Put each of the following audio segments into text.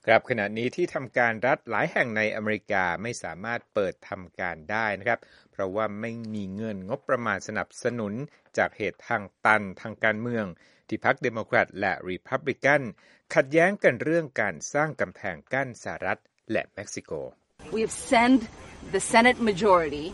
ครับขณะนี้ที่ทำการรัฐหลายแห่งในอเมริกาไม่สามารถเปิดทำการได้นะครับเพราะว่าไม่มีเงินงบประมาณสนับสนุนจากเหตุทางตันทางการเมืองที่พรรคเดโมแครตและรีพับลิกันขัดแย้งกันเรื่องการสร้างกำแพงกั้นสหรัฐและเม็กซิโก We have sent the Senate majority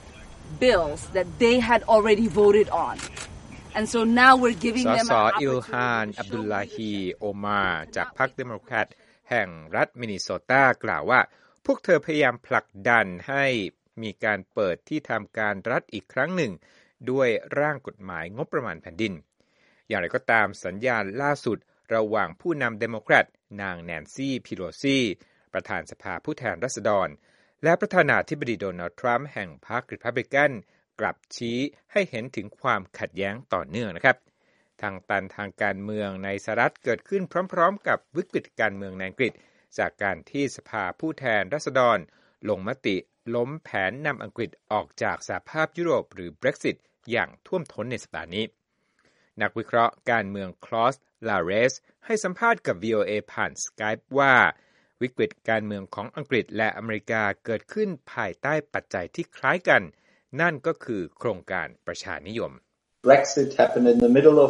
bills that they had already voted on and so now we're giving them ส.อิลฮาน อับดุลลาฮี โอมาจากพรรคเดโมแครตแห่งรัฐมินนิโซตากล่าวว่าพวกเธอพยายามผลักดันให้มีการเปิดที่ทำการรัฐอีกครั้งหนึ่งด้วยร่างกฎหมายงบประมาณแผ่นดินอย่างไรก็ตามสัญญาณล่าสุดระหว่างผู้นำเดโมแครตนางแนนซี่พิโลซีประธานสภาผู้แทนราษฎรและประธานาธิบดีโดนัลด์ทรัมป์แห่งพรรครีพับลิกันกลับชี้ให้เห็นถึงความขัดแย้งต่อเนื่องนะครับทางตันทางการเมืองในสหรัฐเกิดขึ้นพร้อมๆกับวิกฤตการเมืองในอังกฤษจากการที่สภาผู้แทนราษฎรลงมติล้มแผนนำอังกฤษออกจากสหภาพยุโรปหรือ Brexit อย่างท่วมท้นในสัปดาห์นี้นักวิเคราะห์การเมืองคลอส ลาเรสให้สัมภาษณ์กับ VOA ผ่าน Skype ว่าวิกฤตการเมืองของอังกฤษและอเมริกาเกิดขึ้นภายใต้ปัจจัยที่คล้ายกันนั่นก็คือโครงการประชานิยม Brexit happened in the middle of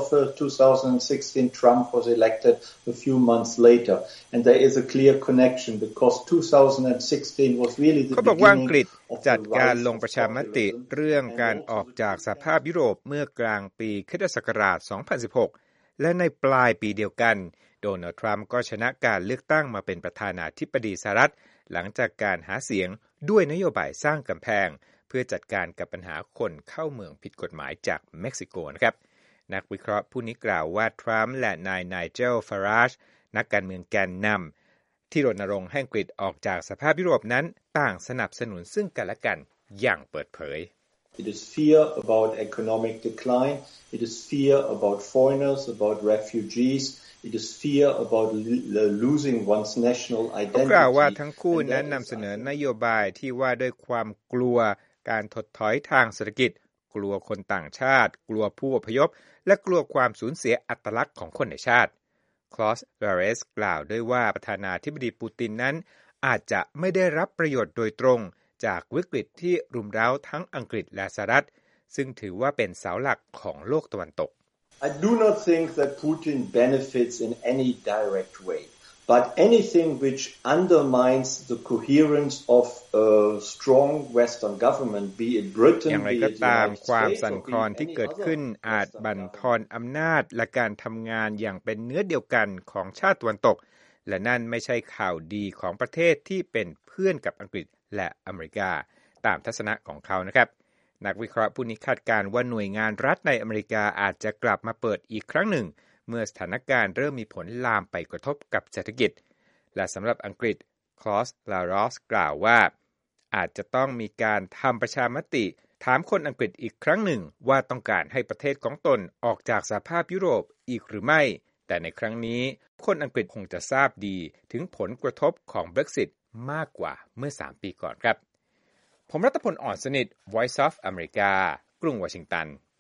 2016. Trump was elected a few months later. And there is a clear connection because 2016 was really the beginning of the rise of เขาบอกว่าอังกฤษจัดการลงประชามติเรื่องการออกจากสหภาพยุโรปเมื่อกลางปีคริสตศักราช 2016 และในปลายปีเดียวกันโดนัลด์ทรัมป์ก็ชนะการเลือกตั้งมาเป็นประธานาธิบดีสหรัฐหลังจากการหาเสียงด้วยนโยบายสร้างกำแพงเพื่อจัดการกับปัญหาคนเข้าเมืองผิดกฎหมายจากเม็กซิโกนะครับนักวิเคราะห์ผู้นี้กล่าวว่าทรัมป์และนายไนเจล ฟาราจนักการเมืองแกนนำที่รณรงค์ให้อังกฤษออกจากสหภาพยุโรปนั้นต่างสนับสนุนซึ่งกันและกันอย่างเปิดเผย It is fear about economic decline. It is fear about foreigners, about refugees.It is fear about losing one's national identity. กล่าวว่าทั้งคู่นั้นนำเสนอนโยบายที่ว่าด้วยความกลัวการถดถอยทางเศรษฐกิจกลัวคนต่างชาติกลัวผู้อพยพและกลัวความสูญเสียอัตลักษณ์ของคนในชาติคลอส ลาเรสกล่าวด้วยว่าประธานาธิบดีปูตินนั้นอาจจะไม่ได้รับประโยชน์โดยตรงจากวิกฤตที่รุมเร้าทั้งอังกฤษและสหรัฐซึ่งถือว่าเป็นเสาหลักของโลกตะวันตก I do not think that Putin benefits in any direct way, but anything which undermines the coherence of a strong Western government, be it Britain, อย่างไรก็ตามความสั่นคลอนที่เกิดขึ้นอาจบั่นทอนอำนาจและการทำงานอย่างเป็นเนื้อเดียวกันของชาติตะวันตกและนั่นไม่ใช่ข่าวดีของประเทศที่เป็นเพื่อนกับอังกฤษและอเมริกาตามทัศนะของเขานะครับนักวิเคราะห์ผู้นี้คาดการณ์ว่าหน่วยงานรัฐในอเมริกาอาจจะกลับมาเปิดอีกครั้งหนึ่งเมื่อสถานการณ์เริ่มมีผลลามไปกระทบกับเศรษฐกิจและสำหรับอังกฤษคลอส ลารอสกล่าวว่าอาจจะต้องมีการทำประชามติถามคนอังกฤษอีกครั้งหนึ่งว่าต้องการให้ประเทศของตนออกจากสหภาพยุโรปอีกหรือไม่แต่ในครั้งนี้คนอังกฤษคงจะทราบดีถึงผลกระทบของ Brexit มากกว่าเมื่อ3 ปีก่อนครับผมรัตพล อ่อนสนิท Voice of America กรุงวอชิงตัน